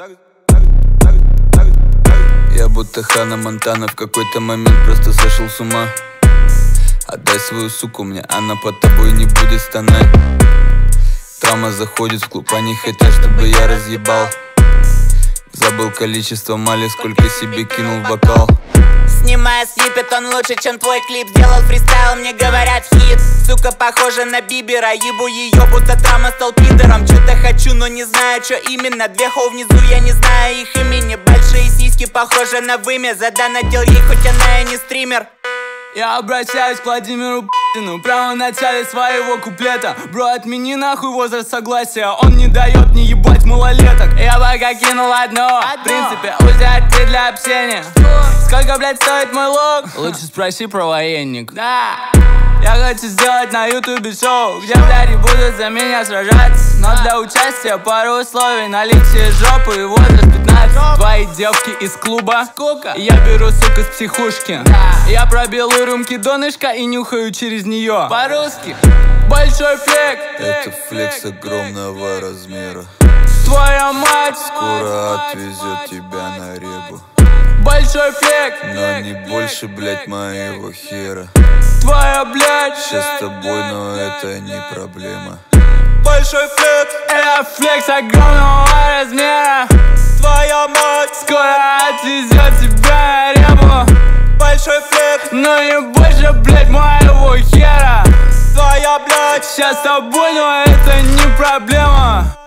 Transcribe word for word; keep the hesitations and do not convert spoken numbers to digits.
Я будто Ханна Монтана, в какой-то момент просто сошел с ума. Отдай свою суку мне, она под тобой не будет стонать. Травма заходит в клуб, они хотят, чтобы я разъебал. Забыл количество мали, сколько себе кинул в бокал. Снимая снипет, он лучше, чем твой клип. Делал фристайл, мне говорят хит. Сука похожа на Бибера, ебу ее, будто Травма стал пидором. Чё-то хочу, но не знаю, что именно. Две хоу внизу, я не знаю их имени. Большие сиськи, похожи на вымя. Задонатил ей, хоть она и не стример. Я обращаюсь к Владимиру Путину прямо в начале своего куплета. Бро, отмени нахуй возраст согласия, он не дает мне ебать малолеток. Я пока кинул одно, одно. В принципе, УЗИ для общения. Сколько, блядь, стоит мой лог? Лучше спроси про военник. Да. Я хочу сделать на ютубе шоу, где, блядь, и будут за меня сражаться. Но для участия пару условий: наличие жопы и возраст пятнадцать. Твои девки из клуба, сколько? Я беру, сука, с психушки. Я пробил у рюмки донышко и нюхаю через нее. По-русски большой флек. Это флекс огромного размера. Твоя мать скоро отвезет тебя на ребу. Большой флек, но не больше, блять, моего хера. Твоя, блядь, сейчас с тобой, но это не проблема. Большой флек, это флекс огромного размера. Твоя мать скоро отвезет тебя на ребу. Большой флек, но не больше, блядь, моего хера. Твоя, блядь, сейчас с тобой, но это не проблема.